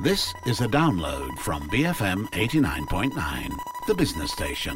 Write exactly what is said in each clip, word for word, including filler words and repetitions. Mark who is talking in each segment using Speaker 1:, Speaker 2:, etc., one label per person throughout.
Speaker 1: This is a download from B F M eighty-nine point nine, the business station.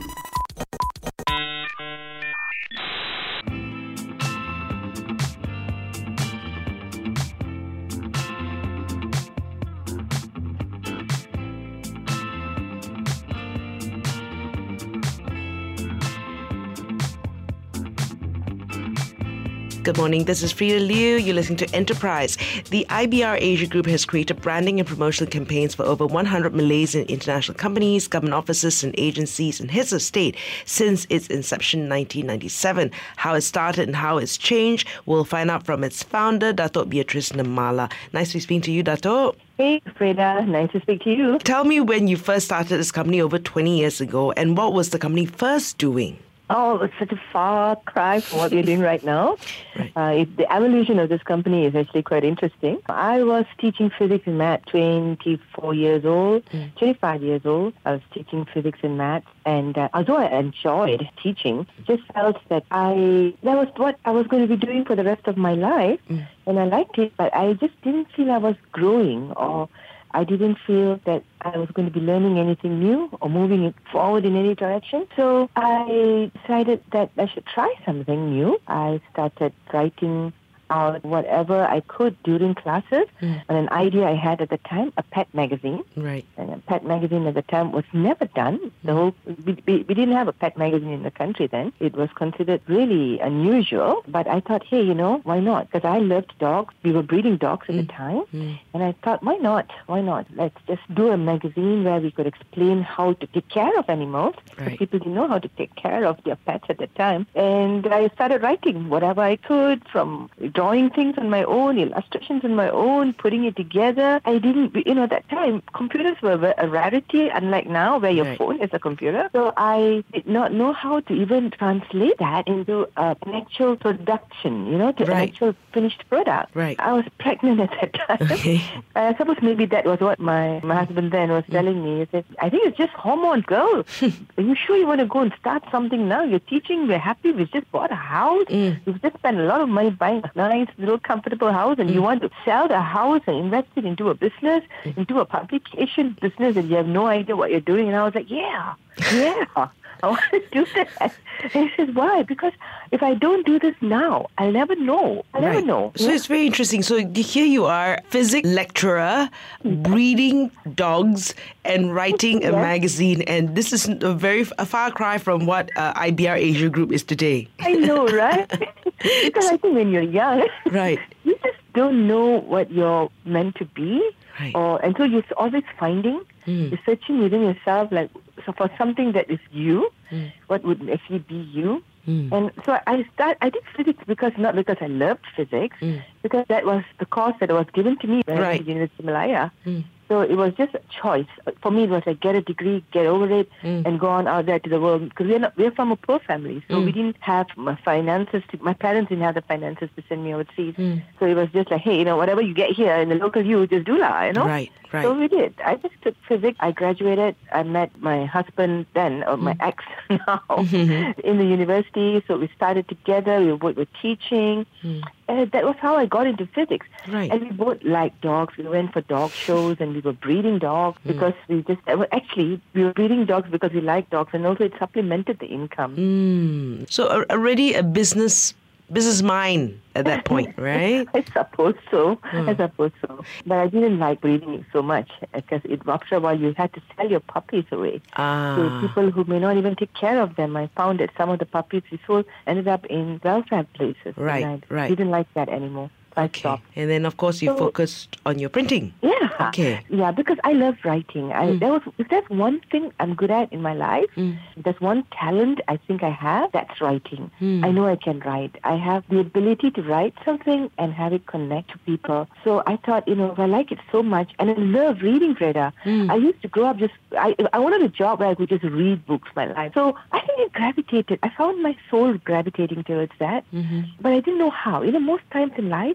Speaker 2: Good morning, this is Frida Liu. You're listening to Enterprise. The I B R Asia Group has created branding and promotional campaigns for over one hundred Malaysian international companies, government offices and agencies and heads of state since its inception in nineteen ninety-seven. How it started and how it's changed, we'll find out from its founder, Dato' Beatrice Namala. Nice to be speaking to you, Dato'.
Speaker 3: Hey, Frida. Nice to speak to you.
Speaker 2: Tell me when you first started this company over twenty years ago, and what was the company first doing?
Speaker 3: Oh, it's such a far cry from what we're doing right now.
Speaker 2: Right.
Speaker 3: Uh, it, the evolution of this company is actually quite interesting. I was teaching physics and math, twenty-four years old, mm. twenty-five years old. I was teaching physics and math, and uh, although I enjoyed teaching, just felt that I that was what I was going to be doing for the rest of my life, mm. and I liked it, but I just didn't feel I was growing, or I didn't feel that I was going to be learning anything new or moving it forward in any direction. So I decided that I should try something new. I started writing out whatever I could during classes, mm. and an idea I had at the time, a pet magazine.
Speaker 2: Right.
Speaker 3: And a pet magazine at the time was never done. The whole we, we, we didn't have a pet magazine in the country then. It was considered really unusual, but I thought, hey, you know, why not? Because I loved dogs. We were breeding dogs at
Speaker 2: mm.
Speaker 3: the time,
Speaker 2: mm.
Speaker 3: and I thought, why not? Why not? Let's just do a magazine where we could explain how to take care of animals.
Speaker 2: Right.
Speaker 3: People didn't know how to take care of their pets at the time. And I started writing whatever I could, from drawing things on my own, illustrations on my own, putting it together. I didn't, you know, at that time, computers were a rarity, unlike now where your
Speaker 2: right.
Speaker 3: phone is a computer. So I did not know how to even translate that into uh, an actual production, you know, to
Speaker 2: right.
Speaker 3: an actual finished product.
Speaker 2: Right.
Speaker 3: I was pregnant at that time.
Speaker 2: Okay.
Speaker 3: I suppose maybe that was what my, my husband then was telling me. He said, I think it's just hormones, girl. Are you sure you want to go and start something now? You're teaching, we're happy, we've just bought a house.
Speaker 2: Mm.
Speaker 3: We've just spent a lot of money buying a nice little comfortable house, and mm. you want to sell the house and invest it into a business, mm. into a publication business, and you have no idea what you're doing. And I was like, yeah, yeah, I want to do that. And he says, why? Because if I don't do this now, I'll never know. I'll
Speaker 2: right.
Speaker 3: never know.
Speaker 2: So yeah. It's very interesting. So here you are, physics lecturer, breeding dogs and writing a
Speaker 3: yes.
Speaker 2: magazine. And this is a very a far cry from what uh, I B R Asia Group is today.
Speaker 3: I know, right? Because I think when you're young,
Speaker 2: right.
Speaker 3: you just don't know what you're meant to be.
Speaker 2: Right.
Speaker 3: Or, and so you're always finding,
Speaker 2: mm.
Speaker 3: you're searching within yourself, like, so for something that is you, mm. what would actually be you. Mm. And so I start. I did physics because, not because I loved physics, mm. because that was the course that was given to me when
Speaker 2: right.
Speaker 3: I went to University of Malaya.
Speaker 2: Mm.
Speaker 3: So it was just a choice. For me, it was like, get a degree, get over it, mm. and go on out there to the world. Because we're, not, we're from a poor family, so mm. we didn't have my finances. To, my parents didn't have the finances to send me overseas. Mm. So it was just like, hey, you know, whatever you get here in the local you, just do lah, you know?
Speaker 2: Right, right.
Speaker 3: So we did. I just took physics. I graduated. I met my husband then, or my mm. ex now, mm-hmm. in the university. So we started together. We worked with teaching. Mm. And that was how I got into physics.
Speaker 2: Right.
Speaker 3: And we both liked dogs. We went for dog shows, and we were breeding dogs mm. because we just... Actually, we were breeding dogs because we liked dogs, and also it supplemented the income.
Speaker 2: Mm. So already a business business mind at that point, right?
Speaker 3: I suppose so.
Speaker 2: Mm.
Speaker 3: I suppose so. But I didn't like breeding it so much because it, after a while you had to sell your puppies away
Speaker 2: ah.
Speaker 3: to people who may not even take care of them. I found that some of the puppies we sold ended up in welfare places.
Speaker 2: Right,
Speaker 3: and I
Speaker 2: right.
Speaker 3: didn't like that anymore. I
Speaker 2: okay.
Speaker 3: stopped.
Speaker 2: And then, of course, you so, focused on your printing.
Speaker 3: Yeah.
Speaker 2: Okay.
Speaker 3: Yeah, because I love writing. I,
Speaker 2: mm.
Speaker 3: there was, if there's one thing I'm good at in my life, mm. if there's one talent I think I have, that's writing. Mm. I know I can write. I have the ability to write something and have it connect to people. So I thought, you know, I like it so much, and I love reading, Frida. Mm. I used to grow up just, I, I wanted a job where I could just read books my life. So I think I gravitated. I found my soul gravitating towards that, mm-hmm. but I didn't know how. You know, most times in life,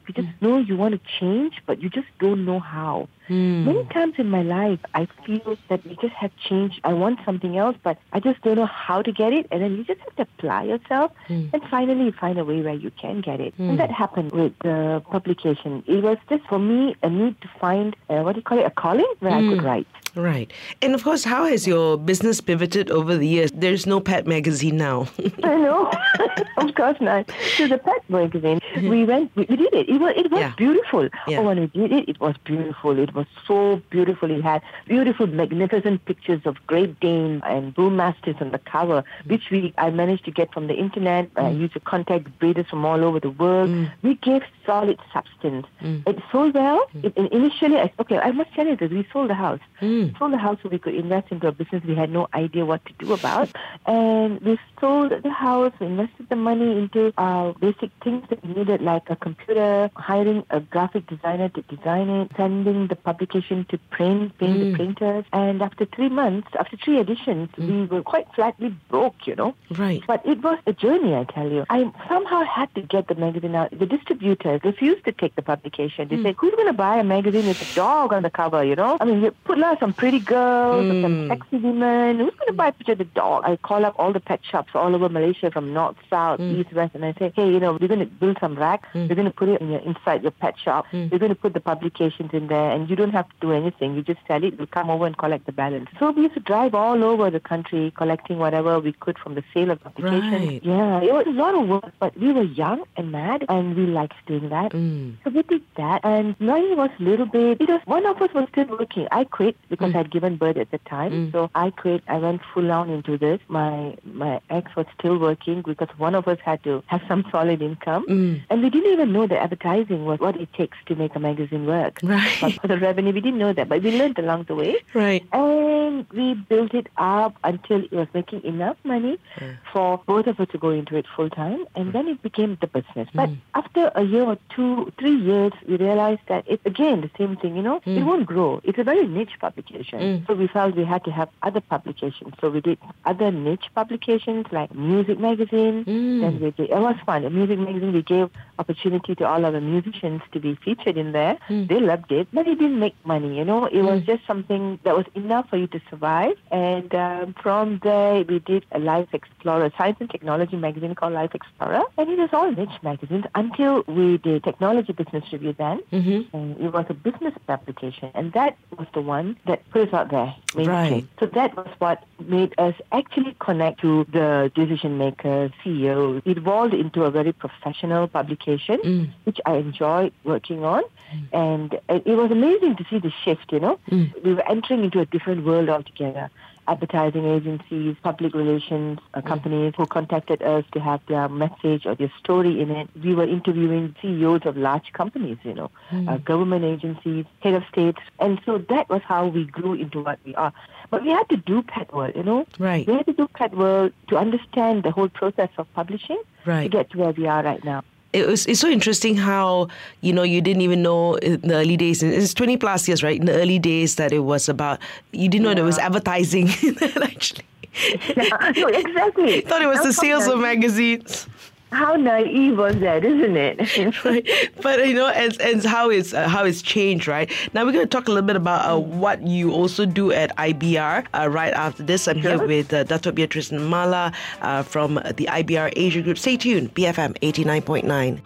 Speaker 3: You just know you want to change, but you just don't know how.
Speaker 2: Mm.
Speaker 3: Many times in my life, I feel that we just have changed. I want something else, but I just don't know how to get it. And then you just have to apply yourself,
Speaker 2: Mm.
Speaker 3: and finally you find a way where you can get it.
Speaker 2: Mm.
Speaker 3: And that happened with the publication. It was just, for me, a need to find, uh, what do you call it, a calling where I could write.
Speaker 2: Right. And of course, how has your business pivoted over the years? There's no pet magazine now.
Speaker 3: I know. Of course not. So the pet magazine, we went, we, we did it. It was, it was
Speaker 2: Yeah.
Speaker 3: beautiful.
Speaker 2: Yeah.
Speaker 3: Oh, when we did it, it was beautiful. It was so beautiful. It had beautiful, magnificent pictures of Great Danes and Bull Mastiffs on the cover, which we I managed to get from the internet. I used to contact breeders from all over the world.
Speaker 2: Mm.
Speaker 3: We gave solid substance.
Speaker 2: Mm.
Speaker 3: It sold well. It, initially, I, okay, I must tell you this. We sold the house.
Speaker 2: Mm.
Speaker 3: Sold the house so we could invest into a business we had no idea what to do about. And we sold the house, we invested the money into uh, basic things that we needed, like a computer, hiring a graphic designer to design it, sending the publication to print, paying
Speaker 2: Mm.
Speaker 3: the printers. And after three months, after three editions, we were quite flatly broke, you know.
Speaker 2: Right.
Speaker 3: But it was a journey, I tell you. I somehow had to get the magazine out. The distributors refused to take the publication. They said, who's going to buy a magazine with a dog on the cover, you know? I mean, you put like some pretty girls or some
Speaker 2: Mm.
Speaker 3: sexy women. Who's going to buy a picture of the dog? I call up all the pet shops all over Malaysia from north, south, east, west, and I say, hey, you know, we're going to build some racks. We're going to put it in your, inside your pet shop. We're going to put the publications in there, and you don't have to do anything. You just sell it. We'll come over and collect the balance. So we used to drive all over the country collecting whatever we could from the sale of publications.
Speaker 2: Right.
Speaker 3: Yeah, it was a lot of work, but we were young and mad, and we liked doing that.
Speaker 2: Mm.
Speaker 3: So we did that, and mine was a little bit, because one of us was still working. I quit because I'd given birth at the time,
Speaker 2: Mm.
Speaker 3: so I quit. I went full on into this. My my ex was still working because one of us had to have some solid income,
Speaker 2: Mm.
Speaker 3: and we didn't even know that advertising was what it takes to make a magazine work.
Speaker 2: Right.
Speaker 3: But for the revenue, we didn't know that, but we learned along the way.
Speaker 2: Right.
Speaker 3: And we built it up until it was making enough money
Speaker 2: Yeah.
Speaker 3: for both of us to go into it full time, and then it became the business. But after a year or two, three years, we realized that it's again the same thing, you know, it won't grow. It's a very niche publication.
Speaker 2: Mm.
Speaker 3: So we felt we had to have other publications. So we did other niche publications like music magazine.
Speaker 2: Mm.
Speaker 3: Then we did, it was fun. A music magazine, we gave opportunity to all of the musicians to be featured in there.
Speaker 2: Mm.
Speaker 3: They loved it, but it didn't make money, you know. It was just something that was enough for you to survive. And um, from there, we did a Life Explorer, science and technology magazine called Life Explorer. And it was all niche magazines until we did Technology Business Review then.
Speaker 2: Mm-hmm.
Speaker 3: And it was a business publication. And that was the one that put us out there. mainstream.
Speaker 2: Right.
Speaker 3: So that was what made us actually connect to the decision makers, C E Os. It evolved into a very professional publication,
Speaker 2: Mm.
Speaker 3: which I enjoyed working on. And it it was amazing to see the shift, you know.
Speaker 2: Mm.
Speaker 3: We were entering into a different world altogether. Advertising agencies, public relations uh, companies who contacted us to have their message or their story in it. We were interviewing C E Os of large companies, you know, uh, government agencies, head of states. And so that was how we grew into what we are. But we had to do Pet World, you know.
Speaker 2: Right.
Speaker 3: We had to do Pet World to understand the whole process of publishing to
Speaker 2: Right.
Speaker 3: get to where we are right now.
Speaker 2: It was, it's so interesting how, you know, you didn't even know in the early days, and it's twenty plus years, right? In the early days that it was about, you didn't know there was advertising actually.
Speaker 3: Yeah, no, exactly.
Speaker 2: Thought it was the sales of magazines.
Speaker 3: How naive was that, isn't it?
Speaker 2: Right. But you know, and, and how it's uh, how it's changed, right? Now we're going to talk a little bit about uh, what you also do at I B R. Uh, right after this, I'm here
Speaker 3: Sure.
Speaker 2: with uh, Dato' Beatrice Namala uh, from the I B R Asia Group. Stay tuned, B F M eighty-nine point nine.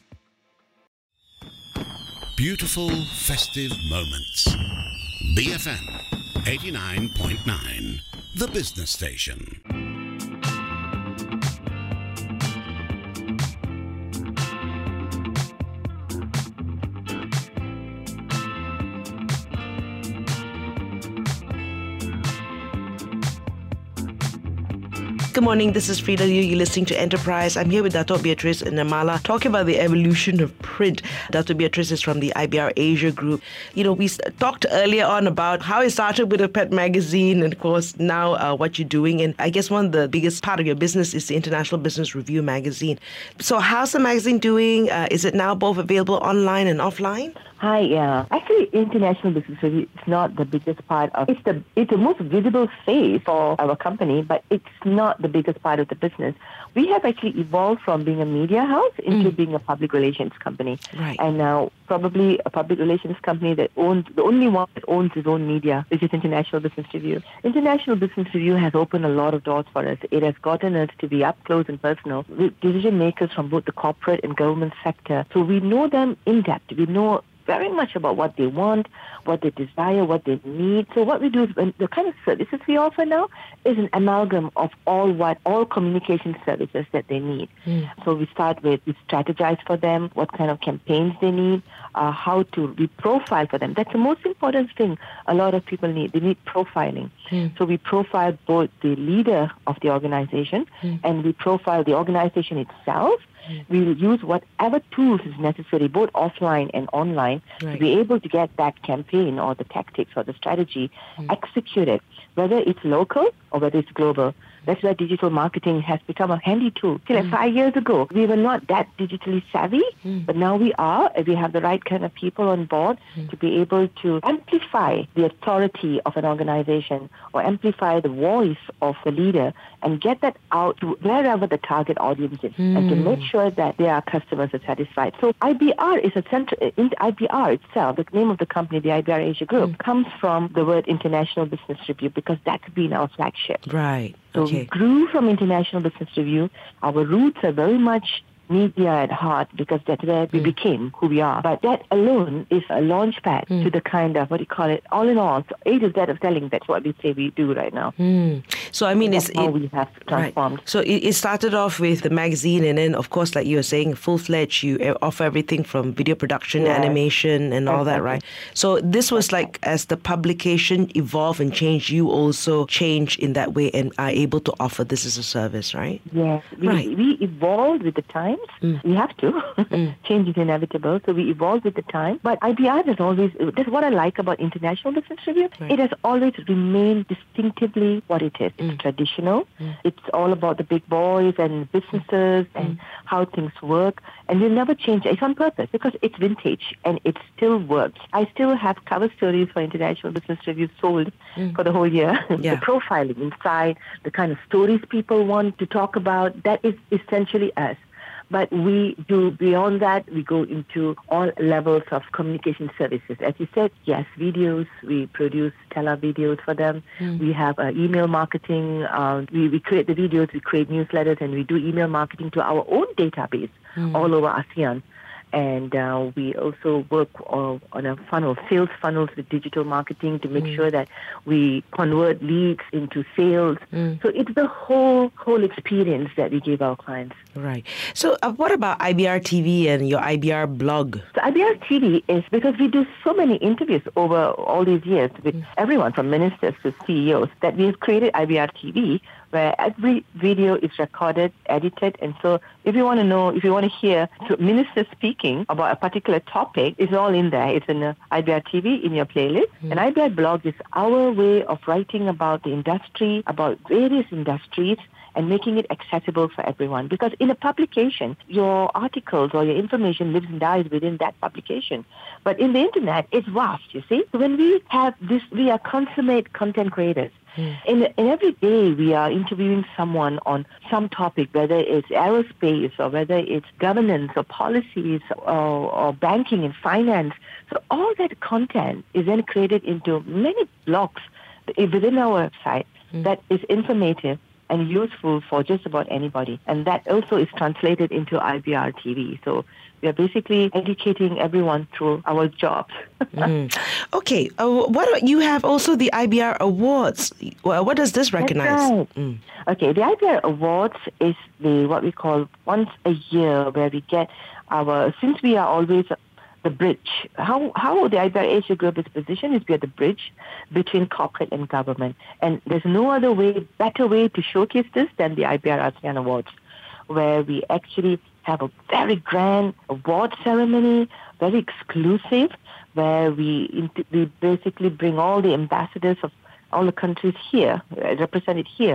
Speaker 1: Beautiful festive moments. B F M eighty-nine point nine, the business station.
Speaker 2: Good morning, this is Frida Liu. You're listening to Enterprise. I'm here with Dato' Beatrice Namala talking about the evolution of print. Dato' Beatrice is from the I B R Asia Group. You know, we talked earlier on about how it started with a pet magazine and, of course, now uh, what you're doing. And I guess one of the biggest part of your business is the International Business Review magazine. So how's the magazine doing? Uh, is it now both available online and offline?
Speaker 3: Hi, yeah. Actually, International Business Review is not the biggest part of it's the it's the most visible face for our company, but it's not the biggest part of the business. We have actually evolved from being a media house into mm. being a public relations company.
Speaker 2: Right.
Speaker 3: And now probably a public relations company that owns the only one that owns its own media, which is International Business Review. International Business Review has opened a lot of doors for us. It has gotten us to be up close and personal with decision makers from both the corporate and government sector. So we know them in depth. We know very much about what they want, what they desire, what they need. So what we do is when the kind of services we offer now is an amalgam of all what all communication services that they need. Mm. So we start with we strategize for them, what kind of campaigns they need, uh, how to we profile for them. That's the most important thing a lot of people need. They need profiling. Mm. So we profile both the leader of the organization mm. and we profile the organization itself. We will use whatever tools is necessary, both offline and online, right. to be able to get that campaign or the tactics or the strategy mm. executed, whether it's local or whether it's global. That's where digital marketing has become a handy tool. See, like mm. five years ago, we were not that digitally savvy, mm. but now we are. We have the right kind of people on board mm. to be able to amplify the authority of an organization or amplify the voice of the leader and get that out to wherever the target audience is mm. and to make sure that their customers are satisfied. So I B R is a center, in I B R itself, the name of the company, the I B R Asia Group, mm. comes from the word International Business Review because that's been our flagship.
Speaker 2: Right.
Speaker 3: So
Speaker 2: okay.
Speaker 3: we grew from International Business Review. Our roots are very much media at heart because that's where we mm. became who we are. But that alone is a launch pad mm. to the kind of, what do you call it, all in all. So A to Z of selling, that's what we say we do right now.
Speaker 2: Mm. So, I mean,
Speaker 3: that's
Speaker 2: it's...
Speaker 3: how
Speaker 2: it,
Speaker 3: we have transformed.
Speaker 2: Right. So it, it started off with the magazine and then, of course, like you were saying, full-fledged, you offer everything from video production, yes. animation and all exactly. that, right? So this was like, as the publication evolved and changed, you also changed in that way and are able to offer this as a service, right?
Speaker 3: Yes. We,
Speaker 2: right.
Speaker 3: we evolved with the times. Mm. We have to. mm. Change is inevitable. So we evolved with the time. But I B R has always, that's what I like about International Business Review. Right. It has always remained distinctively what it is. It's mm. traditional. Mm. It's all about the big boys and businesses mm. and how things work. And we'll never change it. It's on purpose because it's vintage and it still works. I still have cover stories for International Business Review sold mm. for the whole year.
Speaker 2: Yeah.
Speaker 3: The profiling inside, the kind of stories people want to talk about, that is essentially us. But we do beyond that, we go into all levels of communication services. As you said, yes, videos, we produce tele videos for them. Mm. We have uh, email marketing. Uh, we, we create the videos, we create newsletters, and we do email marketing to our own database mm. all over ASEAN. And uh, we also work uh, on a funnel, sales funnels with digital marketing to make mm. sure that we convert leads into sales. Mm. So it's the whole whole experience that we give our clients.
Speaker 2: Right. So uh, what about I B R T V and your I B R blog?
Speaker 3: So I B R T V is because we do so many interviews over all these years with mm. everyone from ministers to C E Os that we have created I B R T V, where every video is recorded, edited, and so if you want to know, if you want to hear ministers speaking about a particular topic, it's all in there. It's in uh, I B R T V in your playlist. Mm. And I B R blog is our way of writing about the industry, about various industries, and making it accessible for everyone. Because in a publication, your articles or your information lives and dies within that publication. But in the internet, it's vast, you see. So when we have this, we are consummate content creators. Mm. In, in every day, we are interviewing someone on some topic, whether it's aerospace or whether it's governance or policies or, or banking and finance. So all that content is then created into many blogs within our website mm. that is informative and useful for just about anybody. And that also is translated into I B R T V. So we are basically educating everyone through our jobs.
Speaker 2: mm. Okay. Uh, what you have also the I B R Awards. Well, what does this recognize?
Speaker 3: That's right. Mm. Okay, the I B R Awards is the what we call once a year where we get our, since we are always the bridge. How how the I B R Asia Group is positioned is we are the bridge between corporate and government. And there's no other way, better way to showcase this than the I B R ASEAN Awards, where we actually have a very grand award ceremony, very exclusive, where we we basically bring all the ambassadors of all the countries here, represented here,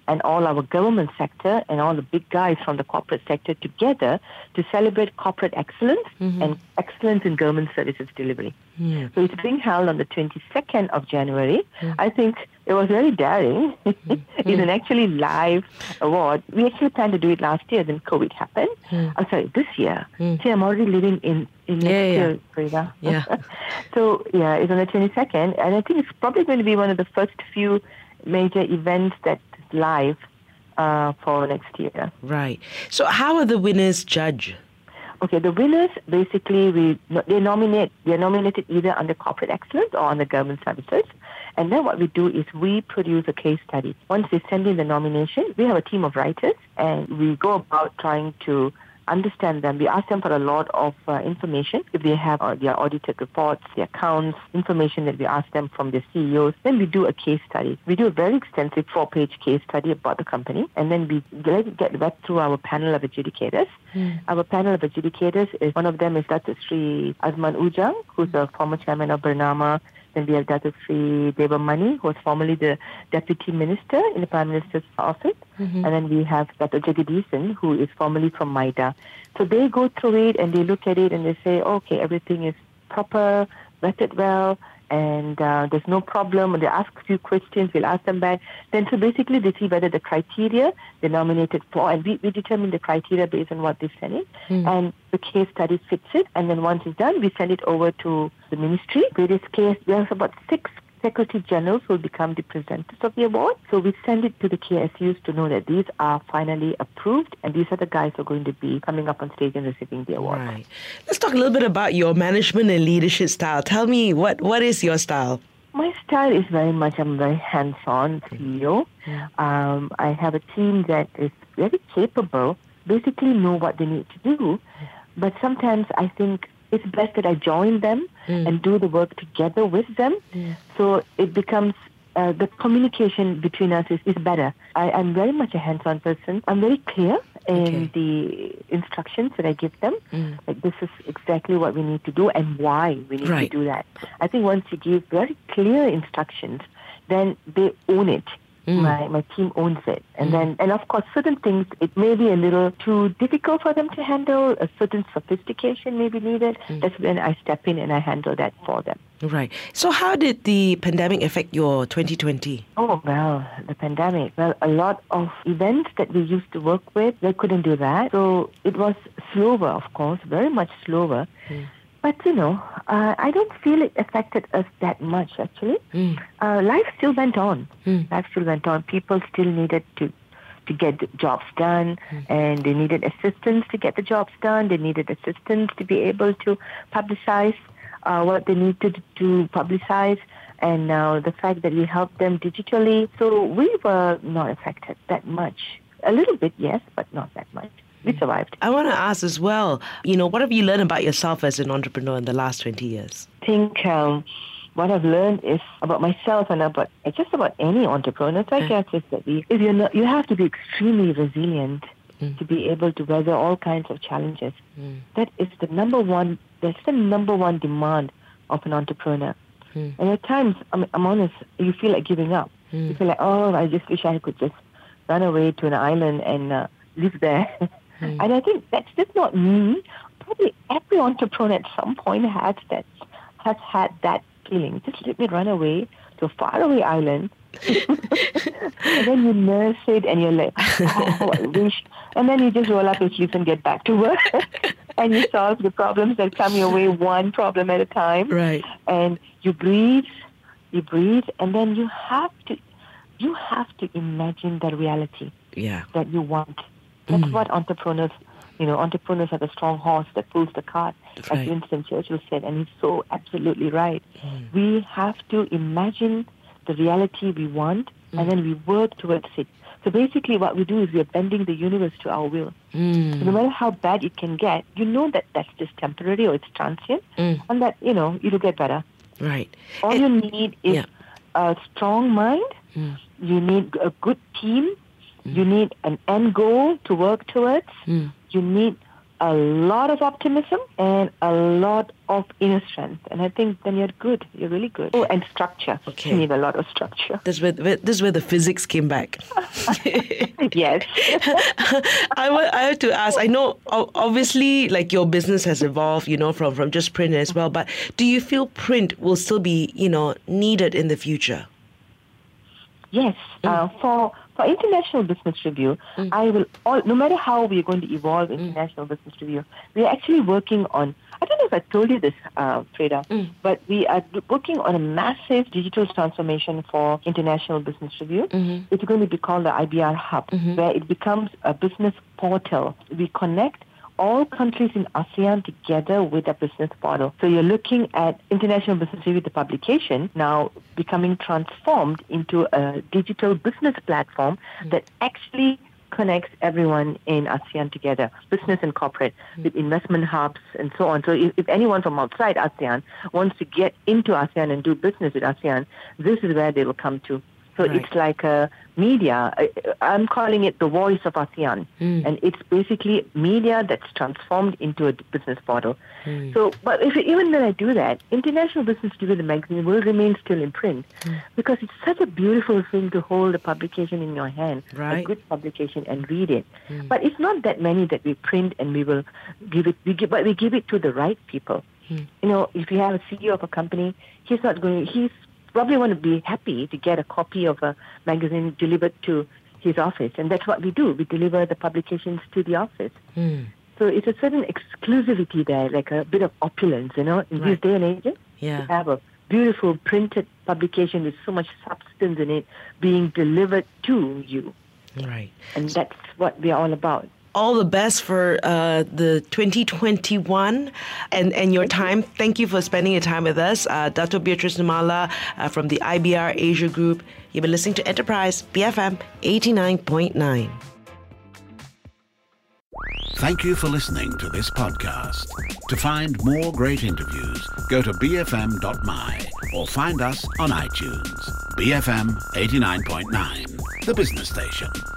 Speaker 3: and all our government sector and all the big guys from the corporate sector together to celebrate corporate excellence mm-hmm. and excellence in government services delivery. Mm. So it's being held on the twenty-second of January. Mm. I think it was very daring. Mm. It's an actually live award. We actually planned to do it last year, then COVID happened. Mm. I'm sorry, this year. Mm. See, I'm already living in, in next
Speaker 2: yeah,
Speaker 3: year, Frida.
Speaker 2: Yeah.
Speaker 3: So, yeah, it's on the twenty-second, and I think it's probably going to be one of the first few major events that's live uh, for next year.
Speaker 2: Right. So how are the winners judged?
Speaker 3: Okay, the winners, basically, we they nominate, they're nominated either under corporate excellence or under government services. And then what we do is we produce a case study. Once they send in the nomination, we have a team of writers, and we go about trying to understand them. We ask them for a lot of uh, information. If they have uh, their audited reports, their accounts, information that we ask them from their C E Os, then we do a case study. We do a very extensive four-page case study about the company, and then we let it get read through our panel of adjudicators. Mm. Our panel of adjudicators is, one of them is Doctor Sri Azman Ujang, who's a former chairman of Bernama. Then we have Doctor Sri Devamani, who was formerly the Deputy Minister in the Prime Minister's office. Mm-hmm. And then we have Doctor Jagadisan, who is formerly from MIDA. So they go through it and they look at it and they say, okay, everything is proper, vetted well, and uh, there's no problem. And they ask a few questions, we'll ask them back. Then so basically they see whether the criteria they're nominated for, and we, we determine the criteria based on what they send in. Mm. And the case study fits it. And then once it's done, we send it over to the ministry. Various case, there's about six Secretary Generals will become the presenters of the award. So we send it to the K S Us to know that these are finally approved, and these are the guys who are going to be coming up on stage and receiving the award.
Speaker 2: Right. Let's talk a little bit about your management and leadership style. Tell me, what, what is your style?
Speaker 3: My style is very much, I'm very hands-on C E O. Yeah. Um, I have a team that is very capable, basically know what they need to do, but sometimes I think it's best that I join them mm. and do the work together with them. Mm. So it becomes, uh, the communication between us is, is better. I, I'm very much a hands-on person. I'm very clear in okay. the instructions that I give them. Mm. Like, this is exactly what we need to do and why we need right. to do that. I think once you give very clear instructions, then they own it. Mm. My my team owns it. And mm. then, and of course, certain things, it may be a little too difficult for them to handle. A certain sophistication may be needed. Mm. That's when I step in and I handle that for them.
Speaker 2: Right. So how did the pandemic affect your twenty twenty?
Speaker 3: Oh, well, the pandemic. Well, a lot of events that we used to work with, they couldn't do that. So it was slower, of course, very much slower. Mm. But, you know, uh, I don't feel it affected us that much, actually. Mm. Uh, life still went on. Mm. Life still went on. People still needed to, to get the jobs done, mm. and they needed assistance to get the jobs done. They needed assistance to be able to publicize uh, what they needed to publicize, and now the fact that we helped them digitally. So we were not affected that much. A little bit, yes, but not that much. We survived.
Speaker 2: I want to ask as well, you know, what have you learned about yourself as an entrepreneur in the last twenty years?
Speaker 3: I think um, what I've learned is about myself and about just about any entrepreneur, so I mm. guess, is that we, if you're not, you have to be extremely resilient mm. to be able to weather all kinds of challenges. Mm. That is the number one, that's the number one demand of an entrepreneur. Mm. And at times, I'm, I'm honest, you feel like giving up. Mm. You feel like, oh, I just wish I could just run away to an island and uh, live there. Mm. And I think that's just not me. Probably every entrepreneur at some point has that, has had that feeling. Just let me run away to a faraway island. And then you nurse it and you're like, oh, I wish. And then you just roll up your sleeves and get back to work. And you solve the problems that come your way one problem at a time.
Speaker 2: Right.
Speaker 3: And you breathe, you breathe, and then you have to, you have to imagine the reality
Speaker 2: yeah.
Speaker 3: that you want. That's mm. what entrepreneurs, you know, entrepreneurs are the strong horse that pulls the cart,
Speaker 2: That's
Speaker 3: as
Speaker 2: right.
Speaker 3: Winston Churchill said, and he's so absolutely right. Mm. We have to imagine the reality we want, mm. and then we work towards it. So basically what we do is we are bending the universe to our will. Mm. So no matter how bad it can get, you know that that's just temporary or it's transient, mm. and that, you know, it'll get better.
Speaker 2: Right.
Speaker 3: All and, you need is yeah. a strong mind,
Speaker 2: mm.
Speaker 3: you need a good team, you need an end goal to work towards. Mm. You need a lot of optimism and a lot of inner strength. And I think then you're good. You're really good. Oh, and structure.
Speaker 2: Okay.
Speaker 3: You need a lot of structure.
Speaker 2: This is where, where- this is where the physics came back.
Speaker 3: Yes.
Speaker 2: I wa- I have to ask, I know o- obviously like your business has evolved, you know, from, from just print as well, but do you feel print will still be, you know, needed in the future?
Speaker 3: Yes. Uh, for for International Business Review, I will, all, no matter how we're going to evolve International Business Review, we are actually working on, I don't know if I told you this, uh, Freda, but we are d- working on a massive digital transformation for International Business Review. It's going to be called the I B R Hub, where it becomes a business portal. We connect all countries in ASEAN together with a business portal. So you're looking at International Business Review, the publication, now becoming transformed into a digital business platform that actually connects everyone in ASEAN together, business and corporate, with investment hubs and so on. So if, if anyone from outside ASEAN wants to get into ASEAN and do business with ASEAN, this is where they will come to. So
Speaker 2: Right.
Speaker 3: it's like a media. I- I'm calling it the voice of ASEAN. And it's basically media that's transformed into a business portal. So, but if even when I do that, International Business Review, the magazine, will remain still in print because it's such a beautiful thing to hold a publication in your hand, a
Speaker 2: Right.
Speaker 3: good publication, and read it. But it's not that many that we print and we will give it, we give, but we give it to the right people. You know, if you have a C E O of a company, he's not going, he's probably want to be happy to get a copy of a magazine delivered to his office. And that's what we do. We deliver the publications to the office. So it's a certain exclusivity there, like a bit of opulence, you know, in
Speaker 2: Right.
Speaker 3: this day and age.
Speaker 2: Yeah.
Speaker 3: To have a beautiful printed publication with so much substance in it being delivered to you.
Speaker 2: Right.
Speaker 3: And that's what we are all about.
Speaker 2: All the best for uh, the twenty twenty-one and, and your time. Thank you for spending your time with us. Uh, Dato' Beatrice Numala uh, from the I B R Asia Group. You've been listening to Enterprise, B F M eighty-nine point nine.
Speaker 1: Thank you for listening to this podcast. To find more great interviews, go to b f m dot m y or find us on iTunes. B F M eighty-nine point nine, the business station.